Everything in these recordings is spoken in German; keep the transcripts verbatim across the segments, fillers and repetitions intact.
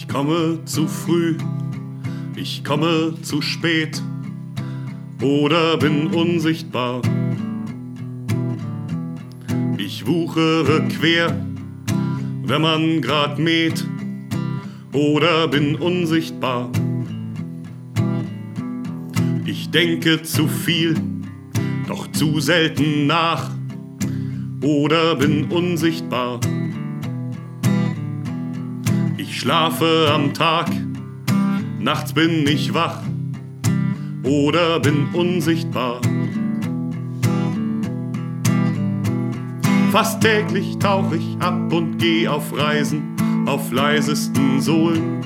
komme zu früh, ich komme zu spät oder bin unsichtbar. Ich wuchere quer, wenn man grad mäht, oder bin unsichtbar. Ich denke zu viel, doch zu selten nach, oder bin unsichtbar. Ich schlafe am Tag, nachts bin ich wach, oder bin unsichtbar. Fast täglich tauch ich ab und geh auf Reisen, auf leisesten Sohlen.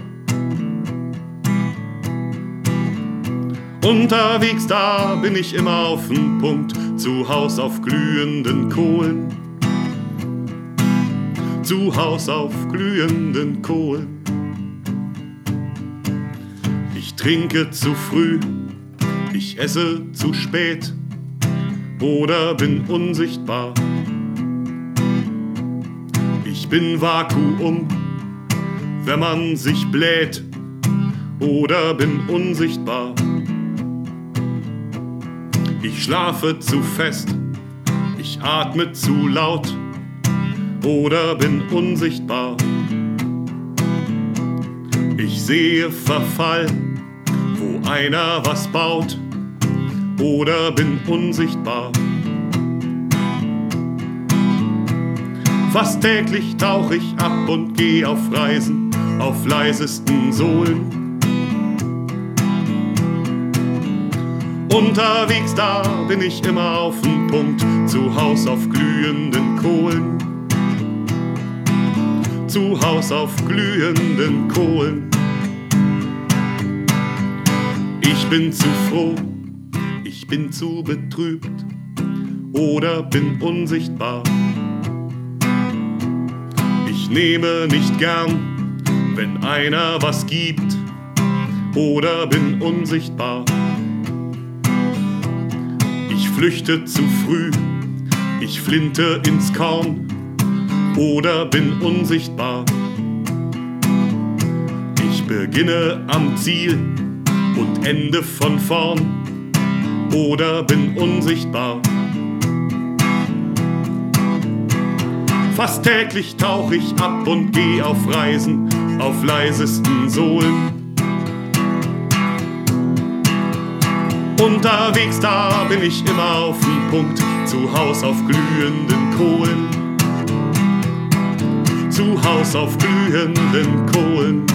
Unterwegs da bin ich immer auf'n Punkt, zu Haus auf glühenden Kohlen. Zu Haus auf glühenden Kohlen. Ich trinke zu früh, ich esse zu spät oder bin unsichtbar. Ich bin Vakuum, wenn man sich bläht, oder bin unsichtbar. Ich schlafe zu fest, ich atme zu laut, oder bin unsichtbar. Ich sehe Verfall, wo einer was baut, oder bin unsichtbar. Fast täglich tauch ich ab und geh auf Reisen, auf leisesten Sohlen. Unterwegs da bin ich immer auf'n Punkt, zu Haus auf glühenden Kohlen. Zu Haus auf glühenden Kohlen. Ich bin zu froh, ich bin zu betrübt, oder bin unsichtbar. Ich nehme nicht gern, wenn einer was gibt, oder bin unsichtbar. Ich flüchte zu früh, ich flinte ins Korn, oder bin unsichtbar. Ich beginne am Ziel und ende von vorn, oder bin unsichtbar. Fast täglich tauch ich ab und geh auf Reisen, auf leisesten Sohlen. Unterwegs da bin ich immer auf'n Punkt, zu Haus auf glühenden Kohlen. Zu Haus auf glühenden Kohlen.